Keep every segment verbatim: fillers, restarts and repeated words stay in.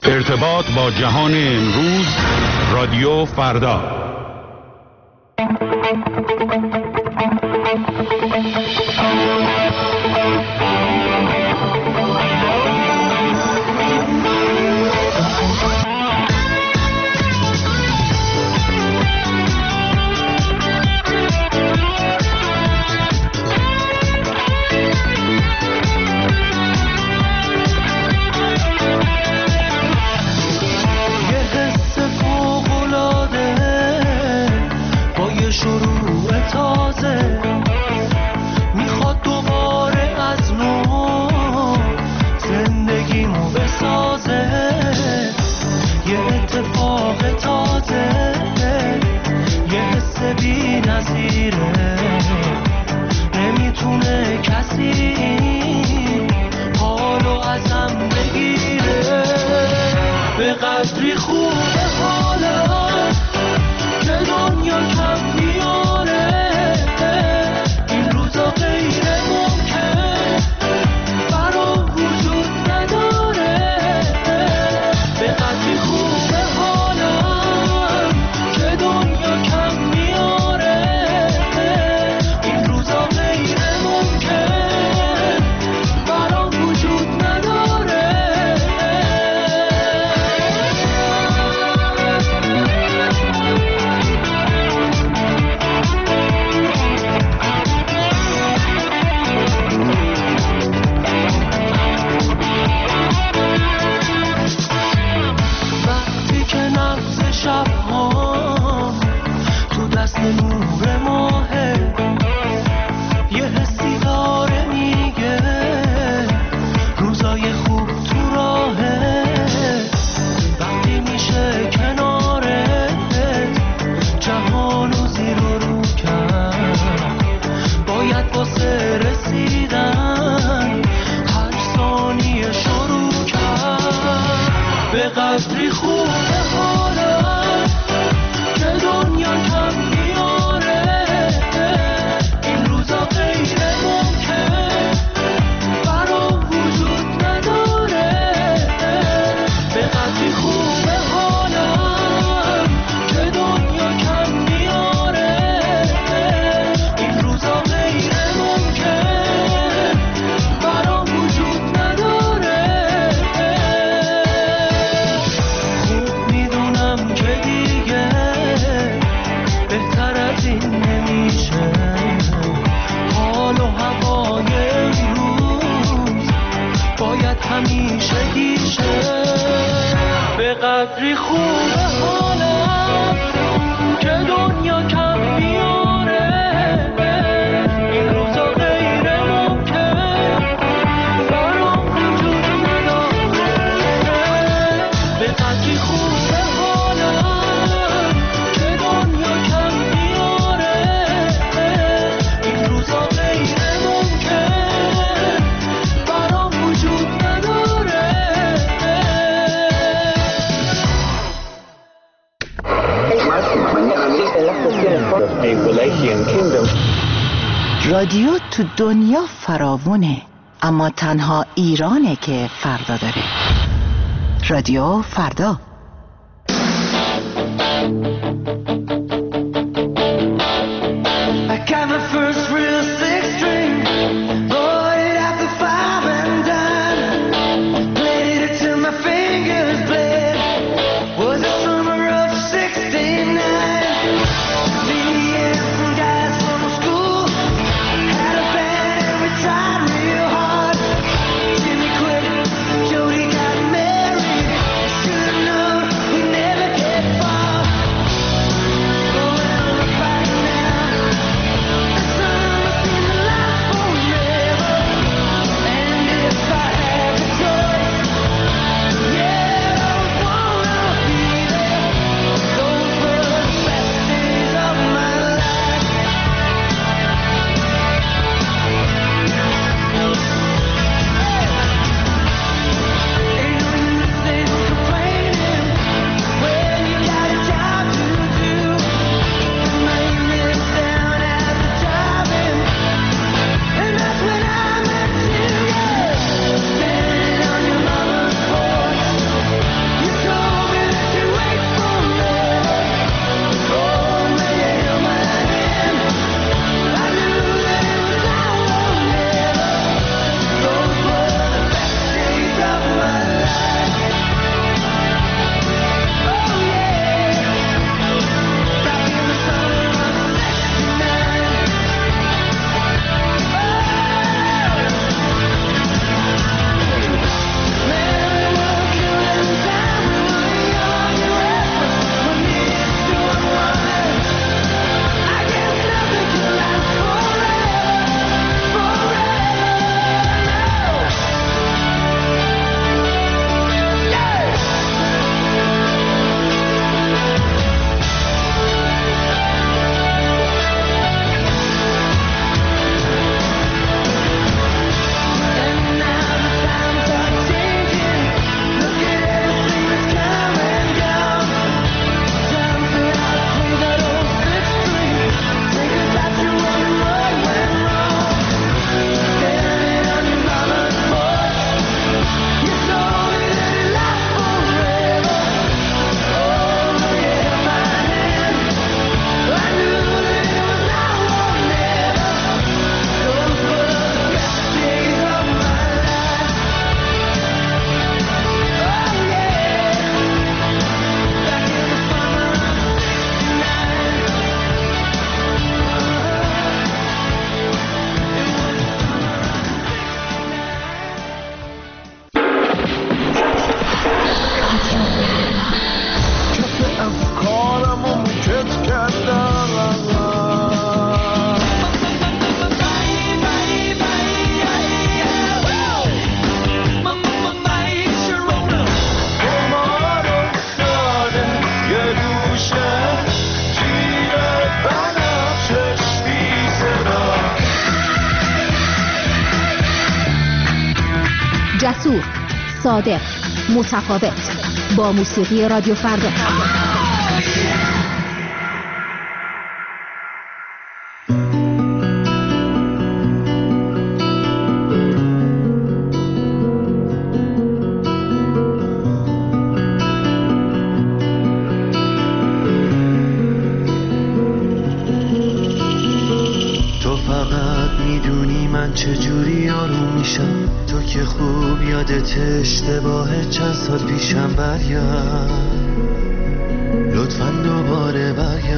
ارتباط با جهان امروز، رادیو فردا. رادیو تو دنیا فراوونه، اما تنها ایرانه که فردا داره. رادیو فردا. Sun صادق، متفاوت، با موسیقی رادیو فردا. چجوری آروم میشم تو که خوب یادت اشتباه چند سال پیشم. برگرد لطفاً دوباره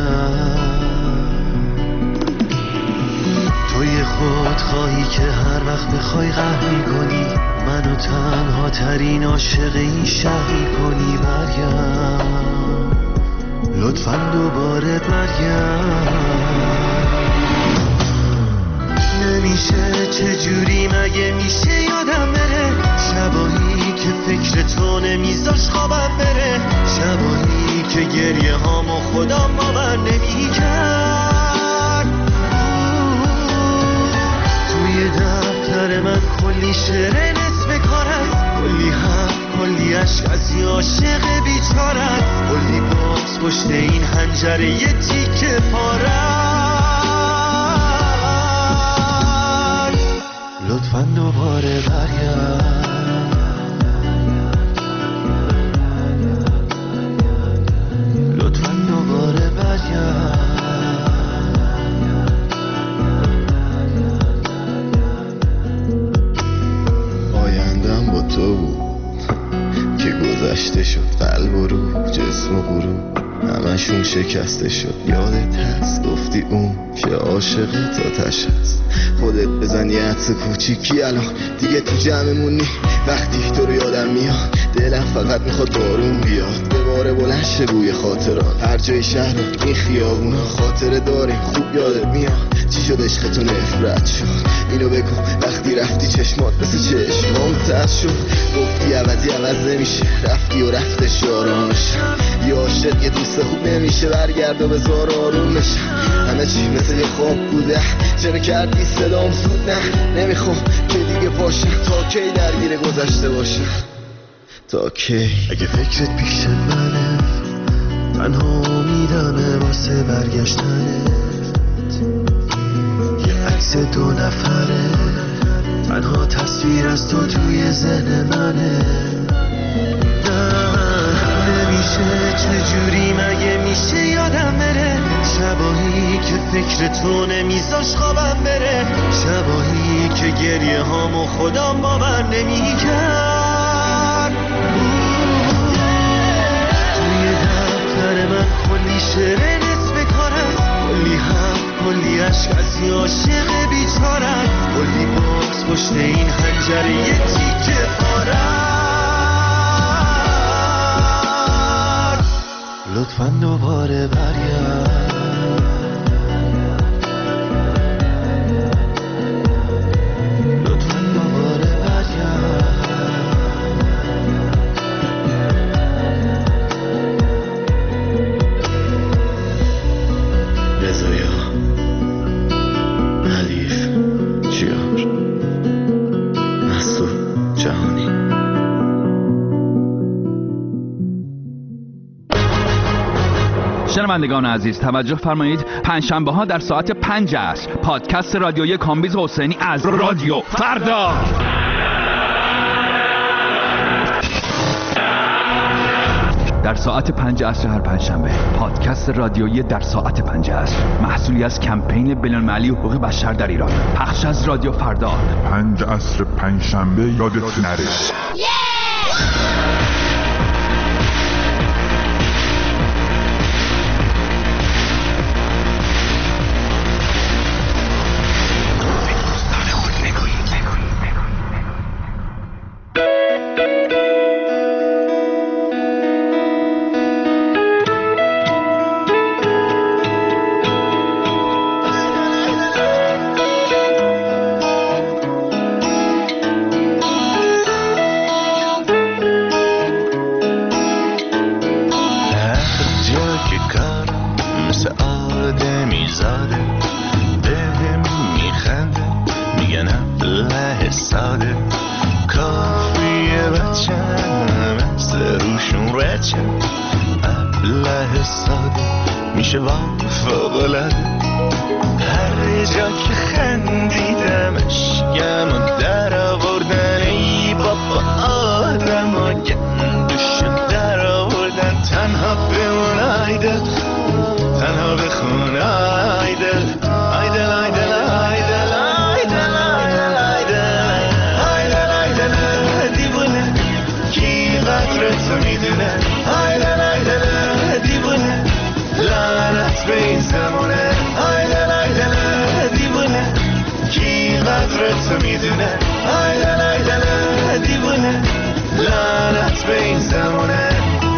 برگرد. توی خود خواهی که هر وقت بخوای قهر میکنی، منو تنها ترین عاشق این شهر کنی. برگرد لطفاً دوباره برگرد. نمیشه چجوری مگه میشه یادم بره، شبایی که فکر تو نمیذاش خوابم بره، شبایی که گریه هامو خودم باور نمیکرد. توی دفتر من کلی شعر نصف کار است، کلی حرف کلی عشق از یه عاشق بیچاره است، کلی باز پشت این حنجره یه تیکه پاره. لطفاً دوباره برگرد. لطفاً دوباره برگرد. آیندم با تو بود که گذشته شد، قلب و روح جسم و غروب همشون شکسته شد. یادت هست گفتی اون که عاشق تا تش هست، خودت بزن یه عطس کوچیکی الان دیگه تو جمعمونی. وقتی تو رو یادم میاد دلم فقط میخواد بارون بیاد، به باره بلند شه بوی خاطرات. هر جای شهر این خیابونا خاطره داریم خوب یادت میاد. چی شد عشق تو نفرت شد؟ اینو بگو وقتی رفتی چشمات مثل چشمام تر شد. گفتی عوضی عوض نمیشه، رفتی و رفتش آرامش. یه عاشق یه دوست خوب نمیشه، برگرد و بذار آروم بشم. همه چی مثل یه خواب بوده، چرا کردی صدام زود؟ نه نمیخوام که دیگه باشم، تا کی درگیر گذشته باشم؟ تا کی؟ اگه فکرت پیش منه تنها امیدمه واسه برگشتنت، یه عکس دو نفره تنها تصویر از تو توی ذهن منه. نمیشه چجوری مگه میشه یادم بره، شبایی که فکر تو نمیذاش خوابم بره، شبایی که گریه هامو خودم باور نمیکرد. توی دفتر من کلی شعر نصف کار است، کلی حرف کلی عشق از یه عاشق بیچاره است، کلی باز پشت این حنجره یه تیکه پاره. لطفاً دوباره برگرد. لطفاً دوباره برگرد. رضایا حلیف جیار مسعود جهانی. شنوندگان عزیز توجه فرمایید، پنجشنبه ها در ساعت پنج عصر پادکست رادیویی کامبیز حسینی از رادیو فردا. در ساعت پنج عصر هر پنجشنبه پادکست رادیویی در ساعت پنج عصر، محصولی از کمپین بین‌المللی حقوق بشر در ایران، پخش از رادیو فردا. پنج عصر پنجشنبه یادت نره. هرچه ابله ساده میشه وام فوق‌العاده. هر جا که خندیدمش گمون در آوردن ای بابا آدم ها گندشو در آوردن. تنها بمون آیدل تنها بخون آیدل آیدل آیدل آیدل آیدل آیدل آیدل آیدل آیدل دیوونه کی قدر تو میدونه. آیدل آیدل دیوونه لعنت به این زمونه. آیدل آیدل دیوونه کی قدر تو میدونه. آیدل آیدل دیوونه لعنت به این زمونه.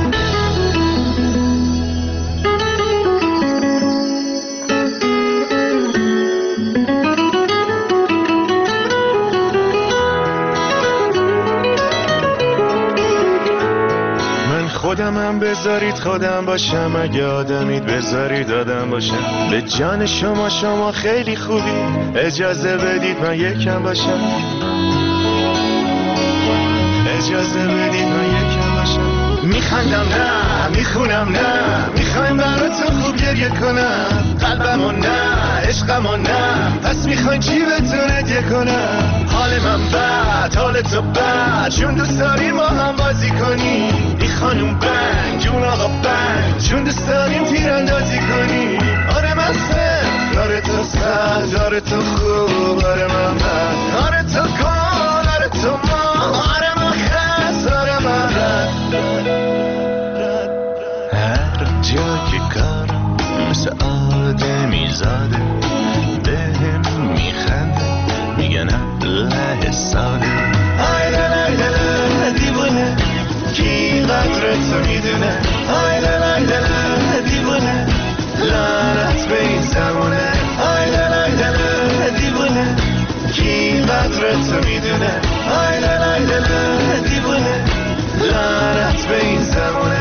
خودم هم بذارید خودم باشم، اگه آدمید بذارید آدم باشم. به جان شما شما خیلی خوبی، اجازه بدید من یکم باشم. اجازه بدید من یکم باشم. میخندم نه میخونم نه، میخوایم براتون خوب گریه کنم. قلبمو نه عشقمو نه، پس میخواین چی بهتون هدیه کنم. حال من بد حال تو بد، چون دوست داریم ما هم بازی کنیم. ای خانوم بنگ جون آقا بنگ، چون دوست داریم تیراندازی کنیم. آره من سر آره تو سر آره تو خوب آره من بد آره تو گل آره تو ما آره من خست آره من رد. هر جا که کارم مثل آدمی زاده، بهم میخنده میگن له ساده. آیدل آیدل دیوونه کی قدر تو میدونه. آیدل آیدل دیوونه لعنت به این زمونه. آیدل آیدل دیوونه کی قدر تو میدونه. آیدل آیدل دیوونه لعنت به این زمونه.